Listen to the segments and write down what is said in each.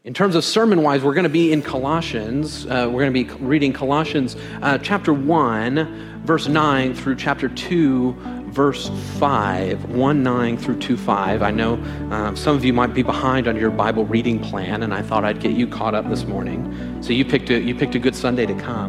In terms of sermon-wise, we're going to be in Colossians. We're going to be reading Colossians chapter 1, verse 9 through chapter 2, verse 5. 1:9 through 2:5. I know some of you might be behind on your Bible reading plan, and I thought I'd get you caught up this morning. So you picked a good Sunday to come.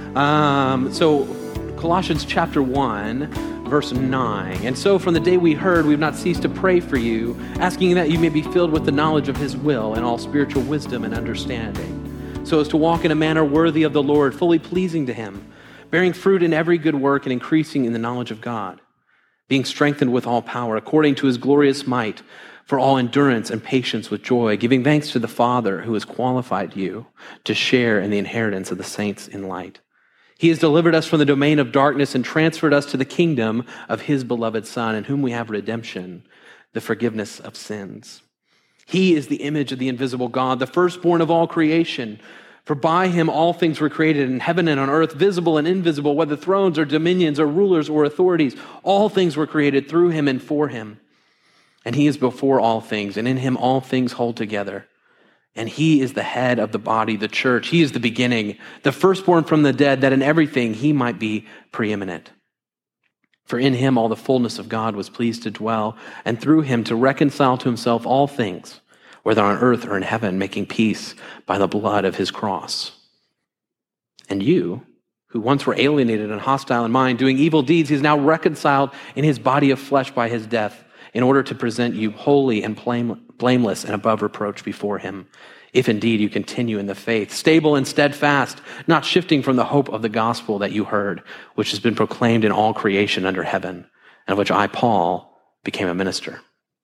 So Colossians chapter 1, verse 9. And so from the day we heard, we've not ceased to pray for you, asking that you may be filled with the knowledge of his will and all spiritual wisdom and understanding, so as to walk in a manner worthy of the Lord, fully pleasing to him, bearing fruit in every good work and increasing in the knowledge of God, being strengthened with all power according to his glorious might, for all endurance and patience with joy, giving thanks to the Father who has qualified you to share in the inheritance of the saints in light. He has delivered us from the domain of darkness and transferred us to the kingdom of his beloved Son, in whom we have redemption, the forgiveness of sins. He is the image of the invisible God, the firstborn of all creation. For by him all things were created in heaven and on earth, visible and invisible, whether thrones or dominions or rulers or authorities. All things were created through him and for him. And he is before all things, and in him all things hold together. And he is the head of the body, the church. He is the beginning, the firstborn from the dead, that in everything he might be preeminent. For in him all the fullness of God was pleased to dwell, and through him to reconcile to himself all things, whether on earth or in heaven, making peace by the blood of his cross. And you, who once were alienated and hostile in mind, doing evil deeds, he is now reconciled in his body of flesh by his death, in order to present you holy and blameless and above reproach before him, if indeed you continue in the faith, stable and steadfast, not shifting from the hope of the gospel that you heard, which has been proclaimed in all creation under heaven, and of which I, Paul, became a minister.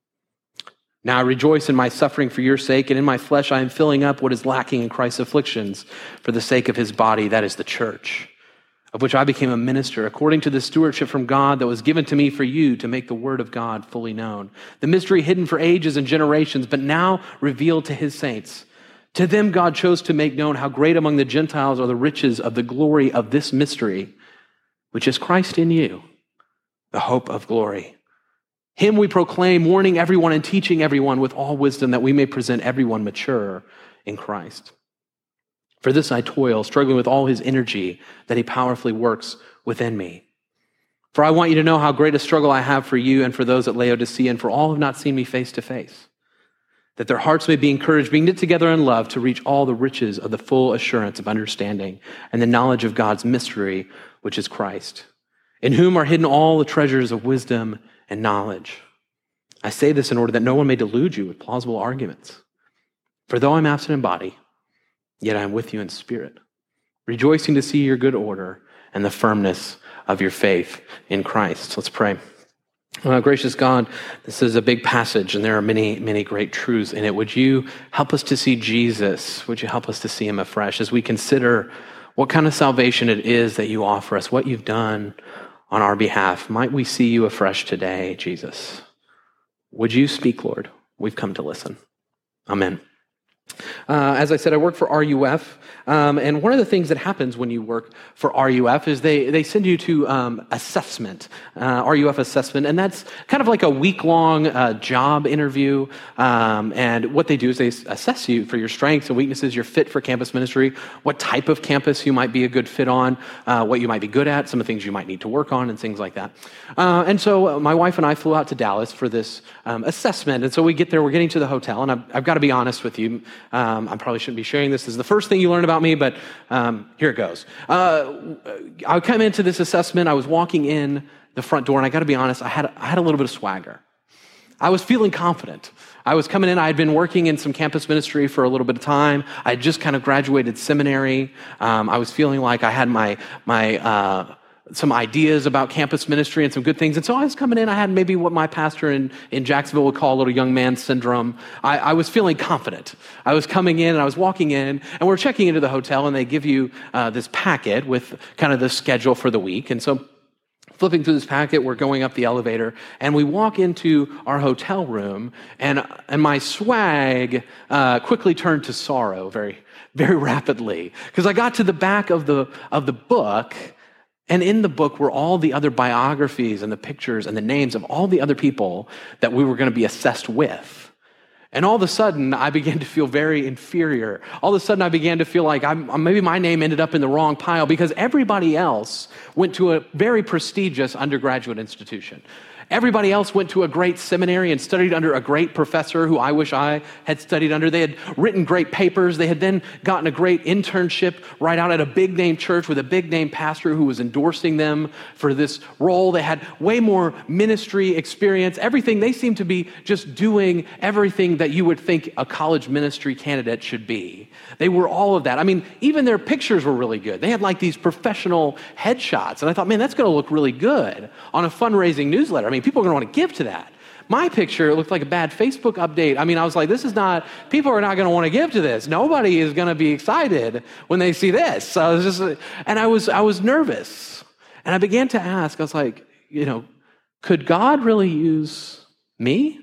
Now I rejoice in my suffering for your sake, and in my flesh I am filling up what is lacking in Christ's afflictions for the sake of his body, that is the church, of which I became a minister, according to the stewardship from God that was given to me for you to make the word of God fully known. The mystery hidden for ages and generations, but now revealed to his saints. To them God chose to make known how great among the Gentiles are the riches of the glory of this mystery, which is Christ in you, the hope of glory. Him we proclaim, warning everyone and teaching everyone with all wisdom, that we may present everyone mature in Christ. For this I toil, struggling with all his energy that he powerfully works within me. For I want you to know how great a struggle I have for you and for those at Laodicea and for all who have not seen me face to face, that their hearts may be encouraged, being knit together in love, to reach all the riches of the full assurance of understanding and the knowledge of God's mystery, which is Christ, in whom are hidden all the treasures of wisdom and knowledge. I say this in order that no one may delude you with plausible arguments. For though I'm absent in body, yet I am with you in spirit, rejoicing to see your good order and the firmness of your faith in Christ. Let's pray. Gracious God, this is a big passage, and there are many, many great truths in it. Would you help us to see Jesus? Would you help us to see him afresh as we consider what kind of salvation it is that you offer us, what you've done on our behalf? Might we see you afresh today, Jesus? Would you speak, Lord? We've come to listen. Amen. As I said, I work for RUF, and one of the things that happens when you work for RUF is they send you to assessment, RUF assessment, and that's kind of like a week-long job interview, and what they do is they assess you for your strengths and weaknesses, your fit for campus ministry, what type of campus you might be a good fit on, what you might be good at, some of the things you might need to work on, and things like that. And so my wife and I flew out to Dallas for this assessment, and so we get there, we're getting to the hotel, and I've got to be honest with you, I probably shouldn't be sharing this. This is the first thing you learn about me, but here it goes. I come into this assessment. I was walking in the front door, and I got to be honest, I had a little bit of swagger. I was feeling confident. I was coming in. I had been working in some campus ministry for a little bit of time. I had just kind of graduated seminary. I was feeling like I had my some ideas about campus ministry and some good things. And so I was coming in, I had maybe what my pastor in Jacksonville would call a little young man syndrome. I was feeling confident. I was coming in and I was walking in, and we're checking into the hotel, and they give you this packet with kind of the schedule for the week. And so flipping through this packet, we're going up the elevator, and we walk into our hotel room, and my swag quickly turned to sorrow very, very rapidly, because I got to the back of the book. And in the book were all the other biographies and the pictures and the names of all the other people that we were going to be assessed with. And all of a sudden, I began to feel very inferior. All of a sudden, I began to feel like maybe my name ended up in the wrong pile because everybody else went to a very prestigious undergraduate institution. Everybody else went to a great seminary and studied under a great professor who I wish I had studied under. They had written great papers. They had then gotten a great internship right out at a big name church with a big name pastor who was endorsing them for this role. They had way more ministry experience. Everything, they seemed to be just doing everything that you would think a college ministry candidate should be. They were all of that. I mean, even their pictures were really good. They had like these professional headshots. And I thought, man, that's going to look really good on a fundraising newsletter. I mean, people are going to want to give to that. My picture looked like a bad Facebook update. I mean, I was like, people are not going to want to give to this. Nobody is going to be excited when they see this. So I was nervous. And I began to ask, I was like, could God really use me?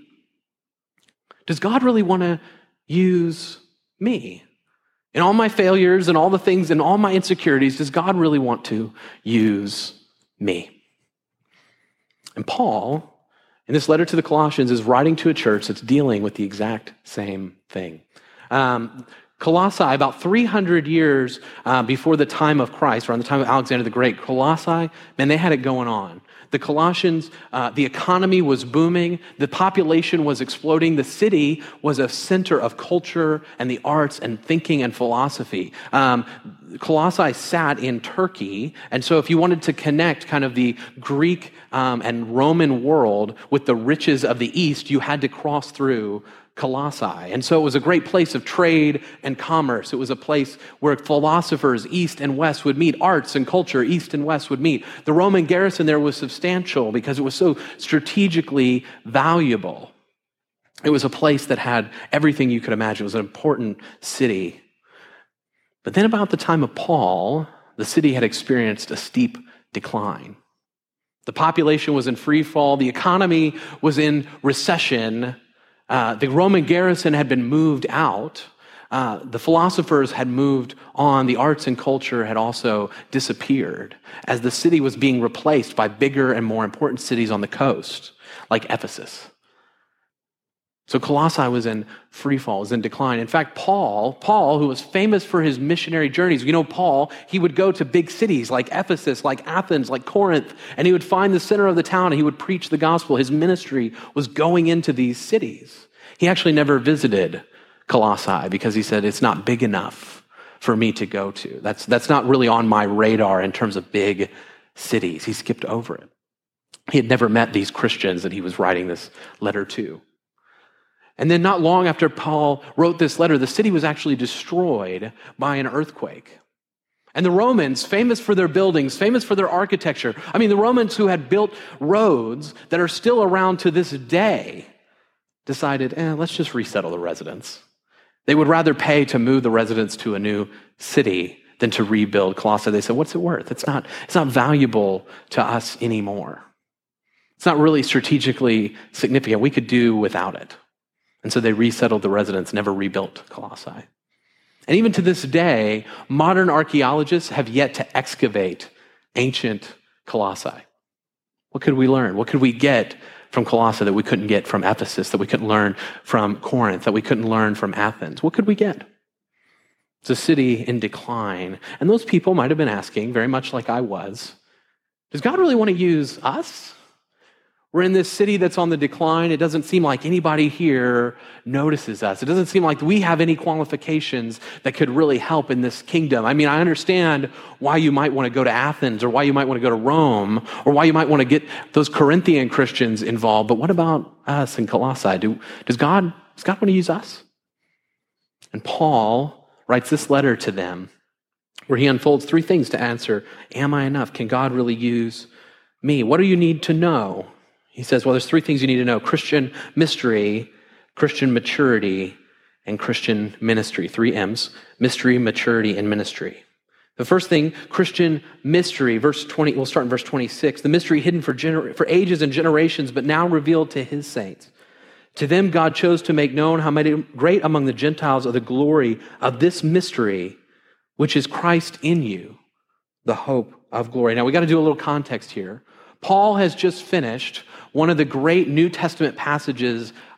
Does God really want to use me? In all my failures and all the things and all my insecurities, does God really want to use me? And Paul, in this letter to the Colossians, is writing to a church that's dealing with the exact same thing. Colossae, about 300 years before the time of Christ, around the time of Alexander the Great, Colossae, man, they had it going on. The Colossians, the economy was booming. The population was exploding. The city was a center of culture and the arts and thinking and philosophy. Colossae sat in Turkey. And so if you wanted to connect kind of the Greek and Roman world with the riches of the East, you had to cross through Colossae. And so it was a great place of trade and commerce. It was a place where philosophers east and west would meet, arts and culture east and west would meet. The Roman garrison there was substantial because it was so strategically valuable. It was a place that had everything you could imagine. It was an important city. But then about the time of Paul, the city had experienced a steep decline. The population was in free fall. The economy was in recession. The Roman garrison had been moved out. The philosophers had moved on. The arts and culture had also disappeared as the city was being replaced by bigger and more important cities on the coast, like Ephesus. So Colossae was in free fall, was in decline. In fact, Paul, who was famous for his missionary journeys, Paul, he would go to big cities like Ephesus, like Athens, like Corinth, and he would find the center of the town and he would preach the gospel. His ministry was going into these cities. He actually never visited Colossae because he said, it's not big enough for me to go to. That's not really on my radar in terms of big cities. He skipped over it. He had never met these Christians that he was writing this letter to. And then not long after Paul wrote this letter, the city was actually destroyed by an earthquake. And the Romans, famous for their buildings, famous for their architecture, the Romans who had built roads that are still around to this day, decided, let's just resettle the residents. They would rather pay to move the residents to a new city than to rebuild Colossae. They said, what's it worth? It's not valuable to us anymore. It's not really strategically significant. We could do without it. And so they resettled the residents, never rebuilt Colossae. And even to this day, modern archaeologists have yet to excavate ancient Colossae. What could we learn? What could we get from Colossae that we couldn't get from Ephesus, that we couldn't learn from Corinth, that we couldn't learn from Athens? What could we get? It's a city in decline. And those people might have been asking, very much like I was, does God really want to use us? We're in this city that's on the decline. It doesn't seem like anybody here notices us. It doesn't seem like we have any qualifications that could really help in this kingdom. I understand why you might want to go to Athens or why you might want to go to Rome or why you might want to get those Corinthian Christians involved. But what about us in Colossae? Does God want to use us? And Paul writes this letter to them where he unfolds three things to answer. Am I enough? Can God really use me? What do you need to know? He says, there's three things you need to know: Christian mystery, Christian maturity, and Christian ministry. 3 M's: mystery, maturity, and ministry. The first thing, Christian mystery, verse 20, we'll start in verse 26. The mystery hidden for ages and generations, but now revealed to his saints. To them God chose to make known how great among the Gentiles are the glory of this mystery, which is Christ in you, the hope of glory. Now we got to do a little context here. Paul has just finished one of the great New Testament passages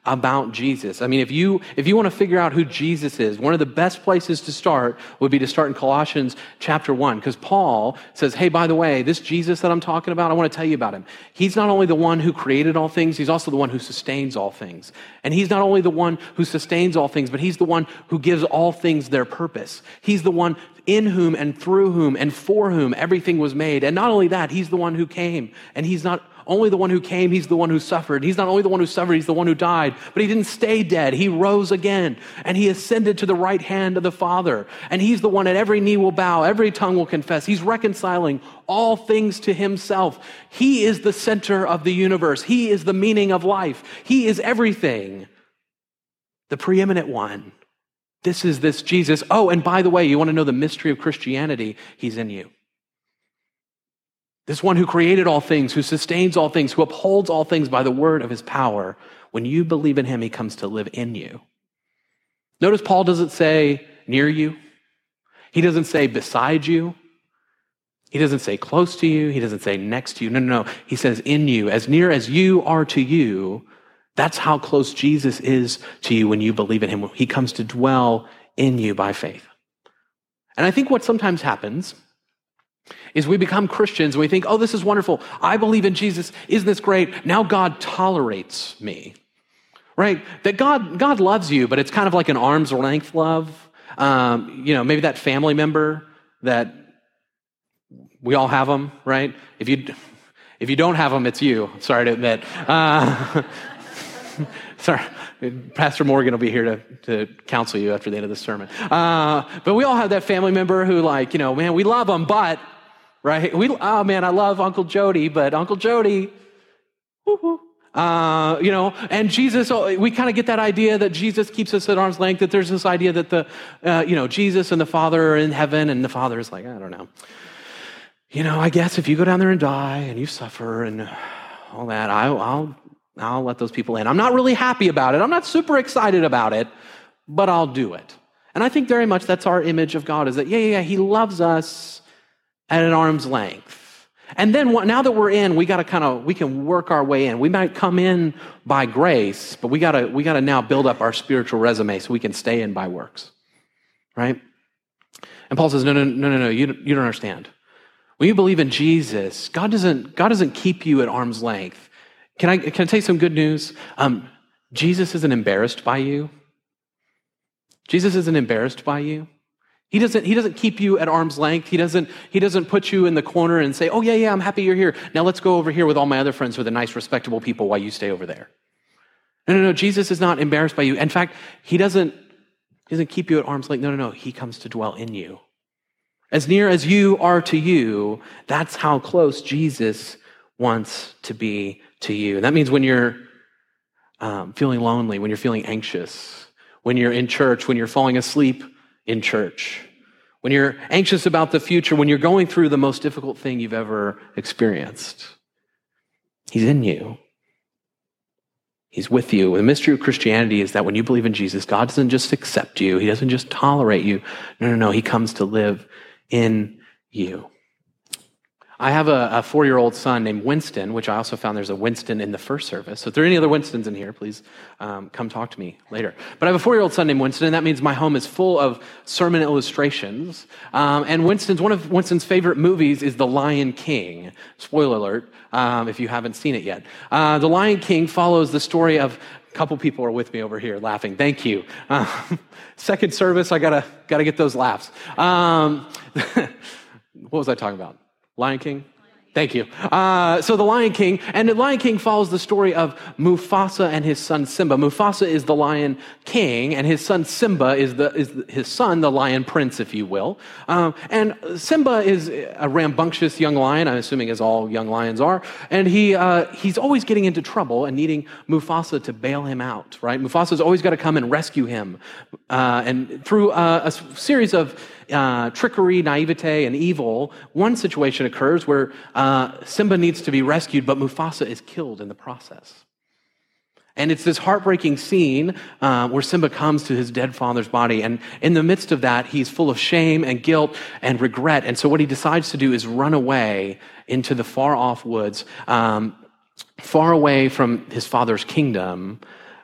about Jesus. I mean, if you want to figure out who Jesus is, one of the best places to start would be to start in Colossians chapter 1, because Paul says, hey, by the way, this Jesus that I'm talking about, I want to tell you about him. He's not only the one who created all things, he's also the one who sustains all things. And he's not only the one who sustains all things, but he's the one who gives all things their purpose. He's the one in whom and through whom and for whom everything was made. And not only that, he's the one who came. And he's not only the one who came, he's the one who suffered. He's not only the one who suffered, he's the one who died. But he didn't stay dead. He rose again. And he ascended to the right hand of the Father. And he's the one that every knee will bow, every tongue will confess. He's reconciling all things to himself. He is the center of the universe. He is the meaning of life. He is everything. The preeminent one. This is this Jesus. Oh, and by the way, you want to know the mystery of Christianity? He's in you. This one who created all things, who sustains all things, who upholds all things by the word of his power. When you believe in him, he comes to live in you. Notice Paul doesn't say near you. He doesn't say beside you. He doesn't say close to you. He doesn't say next to you. No. He says in you. As near as you are to you, that's how close Jesus is to you when you believe in him. He comes to dwell in you by faith. And I think what sometimes happens is we become Christians and we think, oh, this is wonderful. I believe in Jesus. Isn't this great? Now God tolerates me, right? That God loves you, but it's kind of like an arm's length love. Maybe that family member that we all have them, right? If you don't have them, it's you. Sorry to admit. Sorry, Pastor Morgan will be here to counsel you after the end of the sermon. But we all have that family member who man, we love them, but, right? I love Uncle Jody, but Uncle Jody, and Jesus, we kind of get that idea that Jesus keeps us at arm's length, that there's this idea that Jesus and the Father are in heaven, and the Father is like, I don't know. I guess if you go down there and die and you suffer and all that, I'll let those people in. I'm not really happy about it. I'm not super excited about it, but I'll do it. And I think very much that's our image of God, is that, he loves us at an arm's length. And then now that we're in, we can work our way in. We might come in by grace, but we gotta now build up our spiritual resume so we can stay in by works, right? And Paul says, no, you don't understand. When you believe in Jesus, God doesn't keep you at arm's length. Can I tell you some good news? Jesus isn't embarrassed by you. Jesus isn't embarrassed by you. He doesn't keep you at arm's length. He doesn't put you in the corner and say, oh yeah, I'm happy you're here. Now let's go over here with all my other friends who are the nice, respectable people while you stay over there. No. Jesus is not embarrassed by you. In fact, he doesn't keep you at arm's length. No. He comes to dwell in you. As near as you are to you, that's how close Jesus wants to be to you. And that means when you're feeling lonely, when you're feeling anxious, when you're in church, when you're falling asleep in church, when you're anxious about the future, when you're going through the most difficult thing you've ever experienced, he's in you. He's with you. The mystery of Christianity is that when you believe in Jesus, God doesn't just accept you. He doesn't just tolerate you. No. He comes to live in you. I have a 4-year-old son named Winston, which I also found there's a Winston in the first service. So if there are any other Winstons in here, please come talk to me later. But I have a 4-year-old son named Winston, and that means my home is full of sermon illustrations. And one of Winston's favorite movies is The Lion King. Spoiler alert, if you haven't seen it yet. The Lion King follows the story of a couple people are with me over here laughing. Thank you. Second service, I gotta get those laughs. What was I talking about? Lion King? Thank you. So the Lion King, and the Lion King follows the story of Mufasa and his son Simba. Mufasa is the Lion King, and his son Simba is his son, the Lion Prince, if you will. And Simba is a rambunctious young lion, I'm assuming as all young lions are, and he's always getting into trouble and needing Mufasa to bail him out, right? Mufasa's always got to come and rescue him. And through a series of trickery, naivete, and evil, one situation occurs where Simba needs to be rescued, but Mufasa is killed in the process. And it's this heartbreaking scene where Simba comes to his dead father's body, and in the midst of that, he's full of shame and guilt and regret. And so what he decides to do is run away into the far-off woods, far away from his father's kingdom,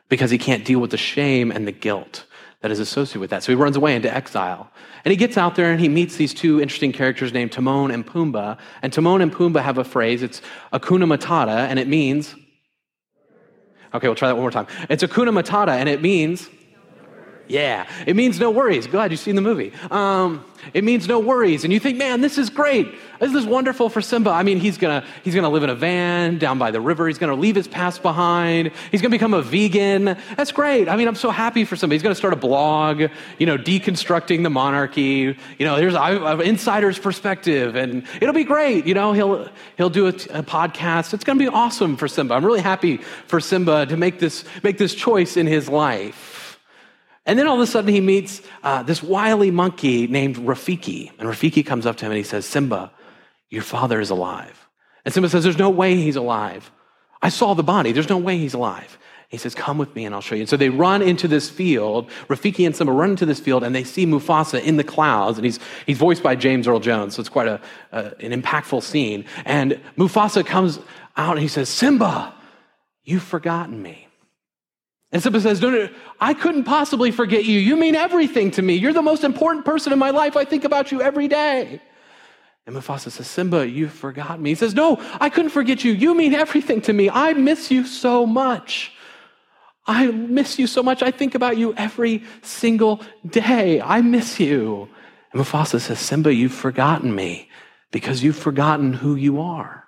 because he can't deal with the shame and the guilt that is associated with that. So he runs away into exile. And he gets out there and he meets these two interesting characters named Timon and Pumbaa. And Timon and Pumbaa have a phrase. It's Hakuna Matata, and it means... Okay, we'll try that one more time. It's Hakuna Matata, and it means... Yeah, it means no worries. Glad you've seen the movie. It means no worries. And you think, man, this is great. This is wonderful for Simba. I mean, he's gonna live in a van down by the river. He's gonna leave his past behind. He's gonna become a vegan. That's great. I mean, I'm so happy for Simba. He's gonna start a blog, deconstructing the monarchy. Here's an insider's perspective, and it'll be great. He'll do a podcast. It's gonna be awesome for Simba. I'm really happy for Simba to make this choice in his life. And then all of a sudden he meets this wily monkey named Rafiki. And Rafiki comes up to him and he says, Simba, your father is alive. And Simba says, there's no way he's alive. I saw the body. There's no way he's alive. He says, come with me and I'll show you. And so they run into this field. Rafiki and Simba run into this field and they see Mufasa in the clouds. And he's voiced by James Earl Jones. So it's quite an impactful scene. And Mufasa comes out and he says, Simba, you've forgotten me. And Simba says, no, I couldn't possibly forget you. You mean everything to me. You're the most important person in my life. I think about you every day. And Mufasa says, Simba, you've forgotten me. He says, no, I couldn't forget you. You mean everything to me. I miss you so much. I miss you so much. I think about you every single day. I miss you. And Mufasa says, Simba, you've forgotten me because you've forgotten who you are.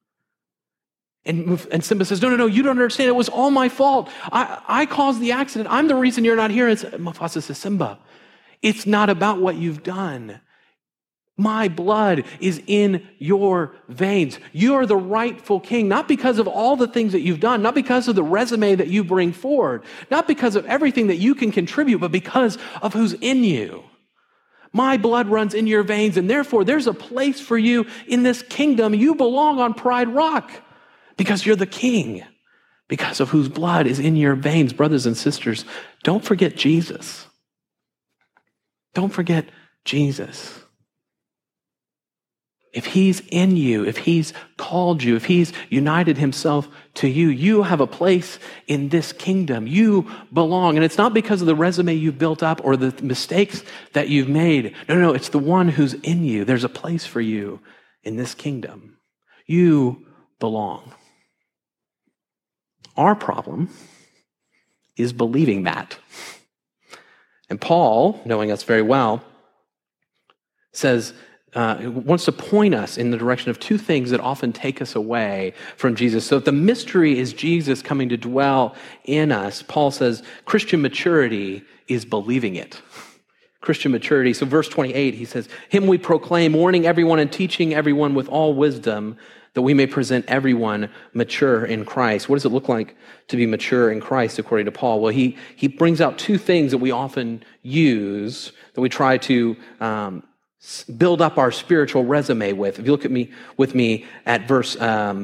And Simba says, no, you don't understand. It was all my fault. I caused the accident. I'm the reason you're not here. And Mufasa says, Simba, it's not about what you've done. My blood is in your veins. You're the rightful king, not because of all the things that you've done, not because of the resume that you bring forward, not because of everything that you can contribute, but because of who's in you. My blood runs in your veins, and therefore there's a place for you in this kingdom. You belong on Pride Rock. Because you're the king, because of whose blood is in your veins. Brothers and sisters, don't forget Jesus. Don't forget Jesus. If he's in you, if he's called you, if he's united himself to you, you have a place in this kingdom. You belong. And it's not because of the resume you've built up or the mistakes that you've made. No, it's the one who's in you. There's a place for you in this kingdom. You belong. Our problem is believing that. And Paul, knowing us very well, says, wants to point us in the direction of two things that often take us away from Jesus. So if the mystery is Jesus coming to dwell in us, Paul says Christian maturity is believing it. Christian maturity. So verse 28, he says, him we proclaim, warning everyone and teaching everyone with all wisdom, that we may present everyone mature in Christ. What does it look like to be mature in Christ, according to Paul? Well, he brings out two things that we often use, that we try to build up our spiritual resume with. If you look with me at verse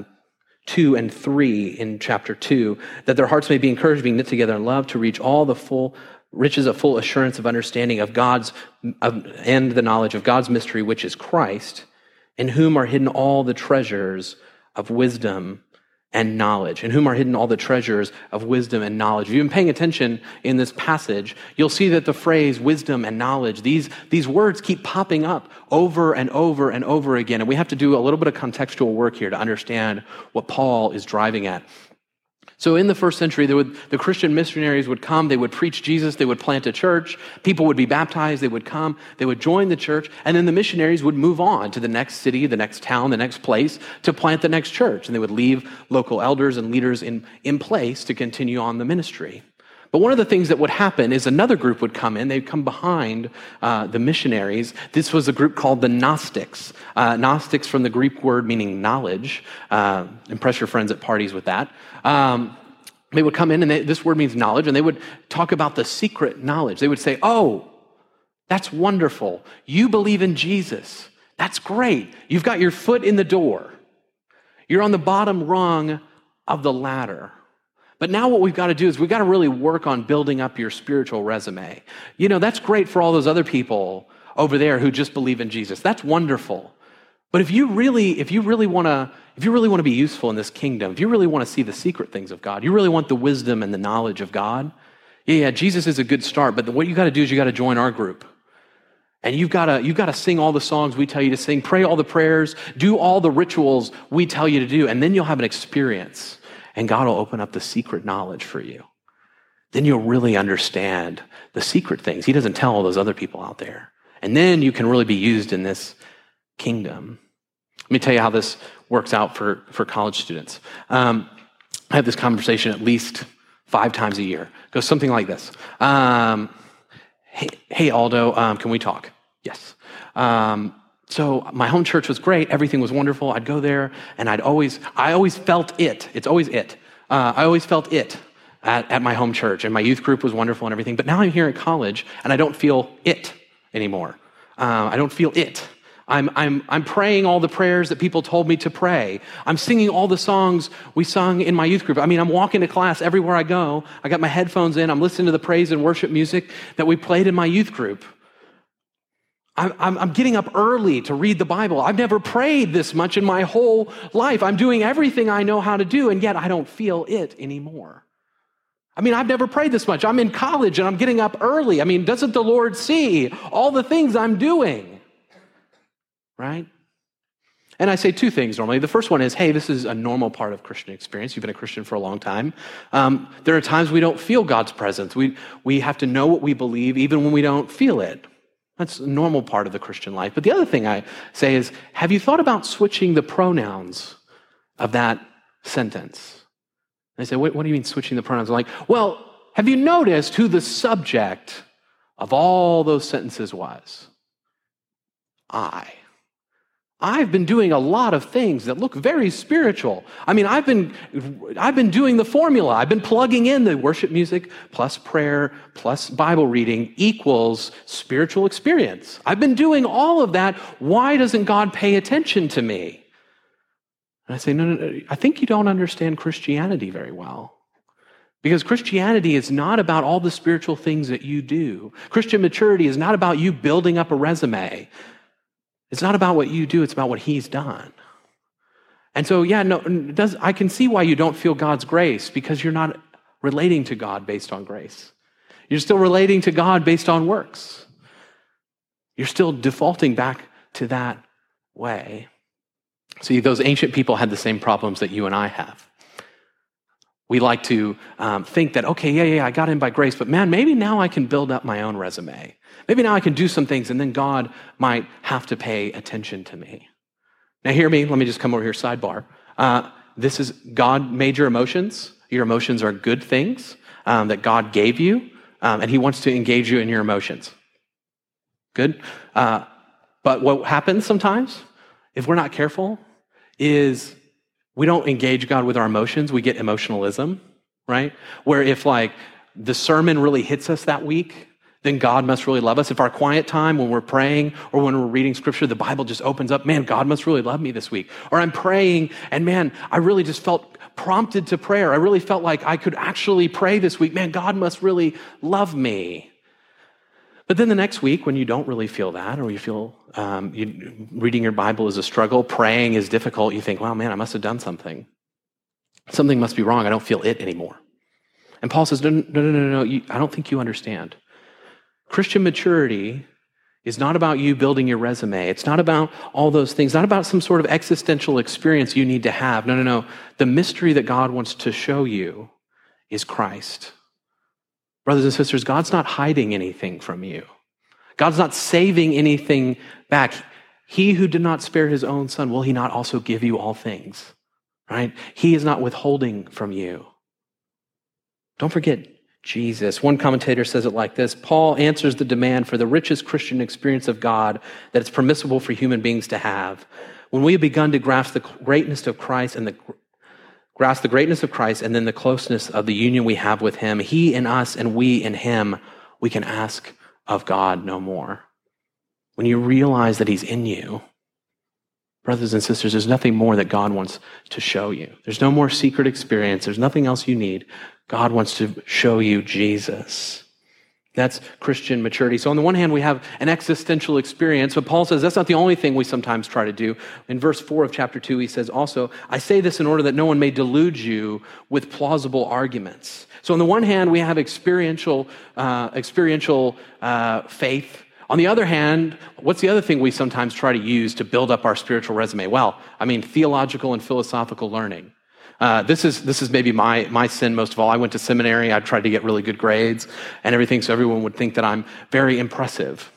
2 and 3 in chapter 2, that their hearts may be encouraged, being knit together in love, to reach all the full riches of full assurance of understanding of and the knowledge of God's mystery, which is Christ, in whom are hidden all the treasures of wisdom and knowledge. In whom are hidden all the treasures of wisdom and knowledge. If you've been paying attention in this passage, you'll see that the phrase wisdom and knowledge, these words keep popping up over and over and over again. And we have to do a little bit of contextual work here to understand what Paul is driving at. So in the first century, the Christian missionaries would come, they would preach Jesus, they would plant a church, people would be baptized, they would come, they would join the church, and then the missionaries would move on to the next city, the next town, the next place to plant the next church. And they would leave local elders and leaders in place to continue on the ministry. But one of the things that would happen is another group would come in. They'd come behind the missionaries. This was a group called the Gnostics. Gnostics from the Greek word meaning knowledge. Impress your friends at parties with that. They would come in, and this word means knowledge, and they would talk about the secret knowledge. They would say, oh, that's wonderful. You believe in Jesus. That's great. You've got your foot in the door. You're on the bottom rung of the ladder. But now what we've got to do is we've got to really work on building up your spiritual resume. That's great for all those other people over there who just believe in Jesus. That's wonderful. But if you really want to be useful in this kingdom, if you really want to see the secret things of God, you really want the wisdom and the knowledge of God, yeah, Jesus is a good start, but what you got to do is you got to join our group. And you've got to sing all the songs we tell you to sing, pray all the prayers, do all the rituals we tell you to do, and then you'll have an experience, and God will open up the secret knowledge for you. Then you'll really understand the secret things. He doesn't tell all those other people out there. And then you can really be used in this kingdom. Let me tell you how this works out for college students. I have this conversation at least 5 times a year. It goes something like this. Hey, Aldo, can we talk? Yes. So my home church was great. Everything was wonderful. I'd go there, and I always felt it. It's always it. I always felt it at my home church, and my youth group was wonderful and everything. But now I'm here at college, and I don't feel it anymore. I don't feel it. I'm praying all the prayers that people told me to pray. I'm singing all the songs we sung in my youth group. I mean, I'm walking to class everywhere I go. I got my headphones in. I'm listening to the praise and worship music that we played in my youth group. I'm getting up early to read the Bible. I've never prayed this much in my whole life. I'm doing everything I know how to do, and yet I don't feel it anymore. I mean, I've never prayed this much. I'm in college, and I'm getting up early. I mean, doesn't the Lord see all the things I'm doing? Right? And I say 2 things normally. The first one is, hey, this is a normal part of Christian experience. You've been a Christian for a long time. There are times we don't feel God's presence. We have to know what we believe even when we don't feel it. That's a normal part of the Christian life. But the other thing I say is, have you thought about switching the pronouns of that sentence? And I say, what do you mean switching the pronouns? I'm like, well, have you noticed who the subject of all those sentences was? I've been doing a lot of things that look very spiritual. I mean, I've been doing the formula. I've been plugging in the worship music plus prayer plus Bible reading equals spiritual experience. I've been doing all of that. Why doesn't God pay attention to me? And I say, no, I think you don't understand Christianity very well. Because Christianity is not about all the spiritual things that you do. Christian maturity is not about you building up a resume. It's not about what you do, it's about what he's done. And so, I can see why you don't feel God's grace, because you're not relating to God based on grace. You're still relating to God based on works. You're still defaulting back to that way. See, those ancient people had the same problems that you and I have. We like to think that, okay, I got in by grace, but man, maybe now I can build up my own resume. Maybe now I can do some things, and then God might have to pay attention to me. Now hear me, let me just come over here, sidebar. This is God made your emotions. Your emotions are good things that God gave you, and he wants to engage you in your emotions. Good? But what happens sometimes, if we're not careful, is we don't engage God with our emotions, we get emotionalism, right? Where if the sermon really hits us that week, then God must really love us. If our quiet time when we're praying or when we're reading scripture, the Bible just opens up, man, God must really love me this week. Or I'm praying and man, I really just felt prompted to prayer. I really felt like I could actually pray this week. Man, God must really love me. But then the next week when you don't really feel that, or you feel reading your Bible is a struggle, praying is difficult, you think, well, man, I must have done something. Something must be wrong. I don't feel it anymore. And Paul says, no, I don't think you understand. Christian maturity is not about you building your resume. It's not about all those things, not about some sort of existential experience you need to have. No. The mystery that God wants to show you is Christ. Brothers and sisters, God's not hiding anything from you. God's not saving anything back. He who did not spare his own son, will he not also give you all things? Right? He is not withholding from you. Don't forget Jesus. One commentator says it like this: Paul answers the demand for the richest Christian experience of God that it's permissible for human beings to have. When we have begun to grasp the greatness of Christ and then the closeness of the union we have with him, he in us and we in him, we can ask of God no more. When you realize that he's in you, brothers and sisters, there's nothing more that God wants to show you. There's no more secret experience. There's nothing else you need. God wants to show you Jesus. That's Christian maturity. So on the one hand, we have an existential experience, but Paul says that's not the only thing we sometimes try to do. In verse 4 of chapter 2, he says also, I say this in order that no one may delude you with plausible arguments. So on the one hand, we have experiential faith. On the other hand, what's the other thing we sometimes try to use to build up our spiritual resume? Well, theological and philosophical learning. This is maybe my sin most of all. I went to seminary. I tried to get really good grades and everything, so everyone would think that I'm very impressive.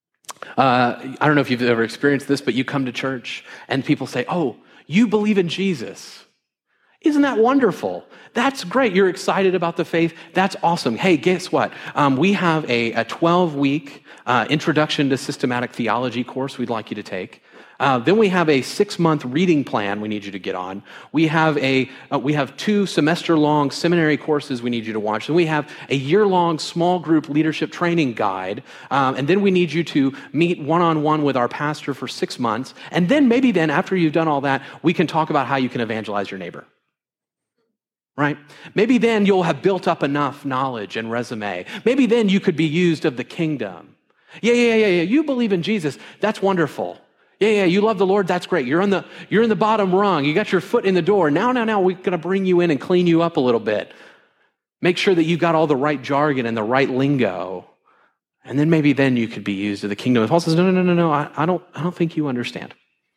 I don't know if you've ever experienced this, but you come to church and people say, oh, you believe in Jesus. Isn't that wonderful? That's great. You're excited about the faith. That's awesome. Hey, guess what? We have a 12-week Introduction to Systematic Theology course we'd like you to take. Then we have a 6-month reading plan we need you to get on. We have 2 semester-long seminary courses we need you to watch. Then we have a year-long small group leadership training guide. And then we need you to meet one-on-one with our pastor for 6 months. And then maybe after you've done all that, we can talk about how you can evangelize your neighbor. Right? Maybe then you'll have built up enough knowledge and resume. Maybe then you could be used of the kingdom. Yeah. You believe in Jesus. That's wonderful. Yeah, you love the Lord. That's great. You're in the bottom rung. You got your foot in the door. Now, we're going to bring you in and clean you up a little bit. Make sure that you got all the right jargon and the right lingo. And then maybe then you could be used of the kingdom. And Paul says, no. I don't think you understand.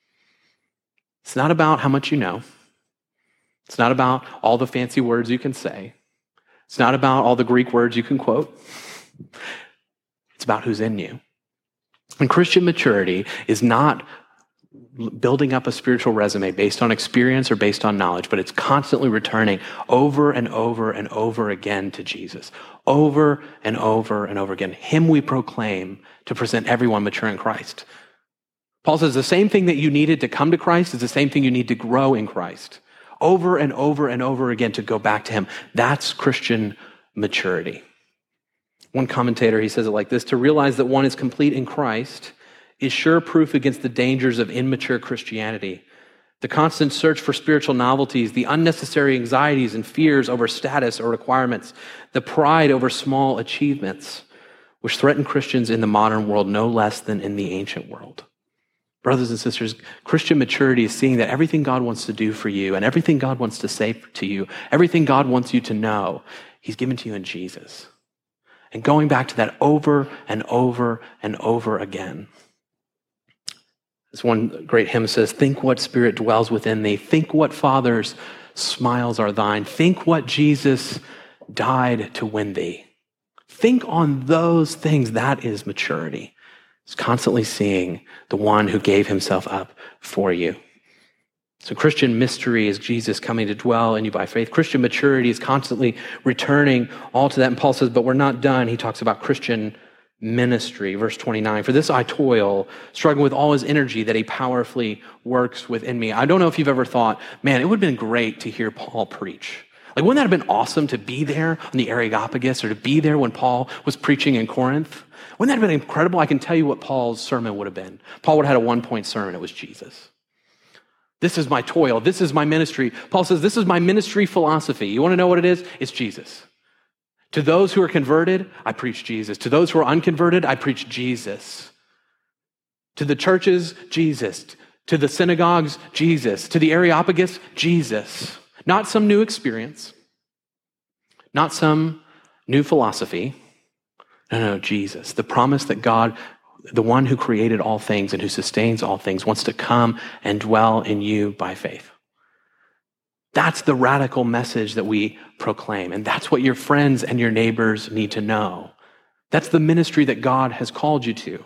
It's not about how much you know. It's not about all the fancy words you can say. It's not about all the Greek words you can quote. It's about who's in you. And Christian maturity is not building up a spiritual resume based on experience or based on knowledge, but it's constantly returning over and over and over again to Jesus. Over and over and over again. Him we proclaim to present everyone mature in Christ. Paul says the same thing that you needed to come to Christ is the same thing you need to grow in Christ. Over and over and over again to go back to him. That's Christian maturity. One commentator, he says it like this: to realize that one is complete in Christ is sure proof against the dangers of immature Christianity. The constant search for spiritual novelties, the unnecessary anxieties and fears over status or requirements, the pride over small achievements, which threaten Christians in the modern world no less than in the ancient world. Brothers and sisters, Christian maturity is seeing that everything God wants to do for you and everything God wants to say to you, everything God wants you to know, he's given to you in Jesus. And going back to that over and over and over again. As one great hymn says, think what spirit dwells within thee. Think what Father's smiles are thine. Think what Jesus died to win thee. Think on those things. That is maturity. It's constantly seeing the one who gave himself up for you. So Christian mystery is Jesus coming to dwell in you by faith. Christian maturity is constantly returning all to that. And Paul says, but we're not done. He talks about Christian ministry. Verse 29, for this I toil, struggling with all his energy that he powerfully works within me. I don't know if you've ever thought, man, it would have been great to hear Paul preach. Like, wouldn't that have been awesome to be there on the Areopagus or to be there when Paul was preaching in Corinth? Wouldn't that have been incredible? I can tell you what Paul's sermon would have been. Paul would have had a one-point sermon. It was Jesus. This is my toil. This is my ministry. Paul says, this is my ministry philosophy. You want to know what it is? It's Jesus. To those who are converted, I preach Jesus. To those who are unconverted, I preach Jesus. To the churches, Jesus. To the synagogues, Jesus. To the Areopagus, Jesus. Not some new experience. Not some new philosophy. No, Jesus. The promise that God, the one who created all things and who sustains all things, wants to come and dwell in you by faith. That's the radical message that we proclaim. And that's what your friends and your neighbors need to know. That's the ministry that God has called you to.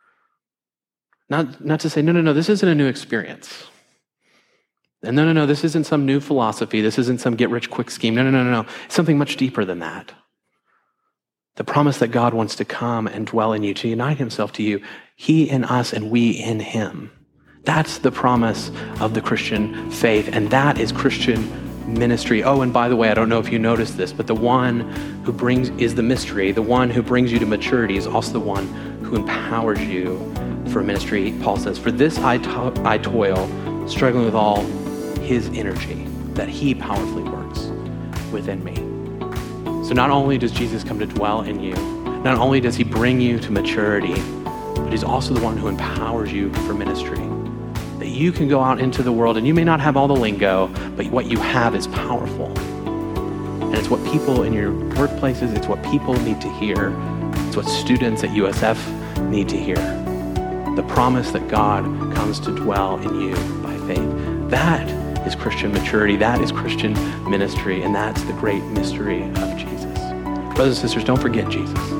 Not to say, no, this isn't a new experience. And no, this isn't some new philosophy. This isn't some get-rich-quick scheme. No. It's something much deeper than that. The promise that God wants to come and dwell in you, to unite himself to you, he in us and we in him. That's the promise of the Christian faith, and that is Christian ministry. Oh, and by the way, I don't know if you noticed this, but the one who is the mystery, the one who brings you to maturity is also the one who empowers you for ministry. Paul says, for this I toil, struggling with all his energy that he powerfully works within me. So not only does Jesus come to dwell in you, Not only does he bring you to maturity, but he's also the one who empowers you for ministry. That you can go out into the world, and you may not have all the lingo, but what you have is powerful. And it's what people in your workplaces, it's what people need to hear. It's what students at USF need to hear. The promise that God comes to dwell in you by faith. That is Christian maturity. That is Christian ministry. And that's the great mystery of Jesus. Brothers and sisters, don't forget Jesus.